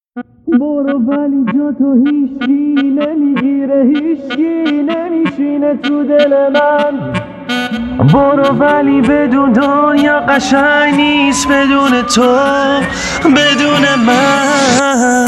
برو ولی جا تو هیچکی نمیگیره، هیچکی نمیشینه تو دل من. برو ولی بدون دنیا قشنگ نیست بدون تو، بدون من.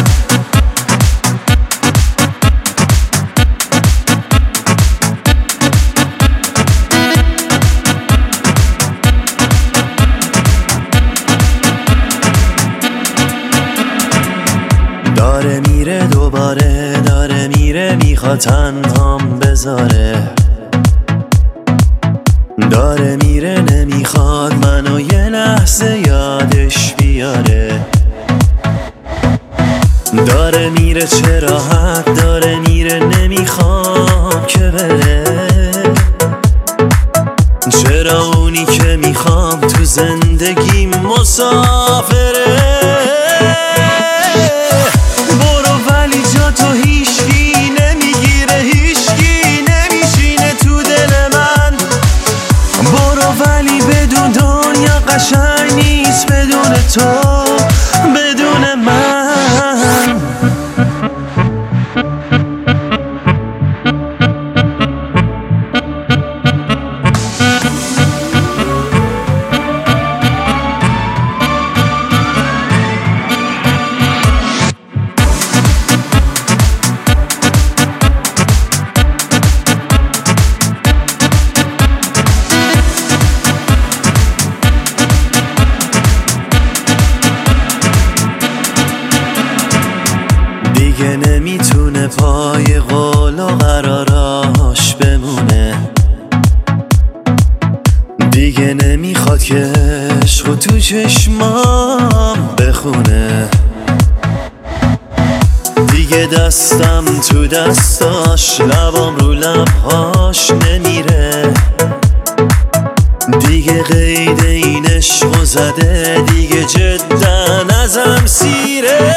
داره میره دوباره، داره میره میخواد تنهام بذاره، داره میره نمیخواد منو یه لحظه یادش بیاره. داره میره چه راحت، داره میره نمیخواد که بره. چرا اونی که میخوام تو زندگی مسافره. قشنگ نیست بدون تو، بدون من. دیگه نمیتونه پای قول و قراراش بمونه، دیگه نمیخواد که عشقو تو چشمام بخونه. دیگه دستم تو دستاش، لبام رو لبهاش نمیره. دیگه قید این عشقو زده، دیگه جدا ازم سیره.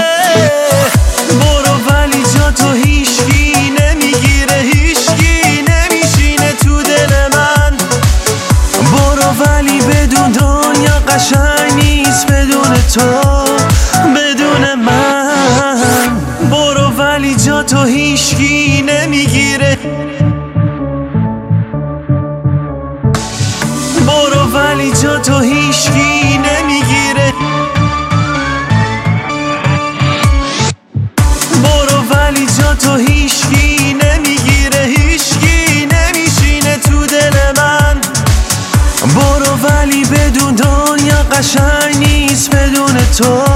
برو ولی جا تو هیچکی نمیگیره، هیچکی نمیشینه تو دل من. برو ولی بدون دنیا قشنگ نیست بدون تو، بدون من. برو ولی جا تو هیچکی نمیگیره. برو ولی جا تو هیچکی نمیگیره. تو هیچکی نمیگیره، هیچکی نمیشینه تو دل من. برو ولی بدون دنیا قشنگ نیست بدون تو.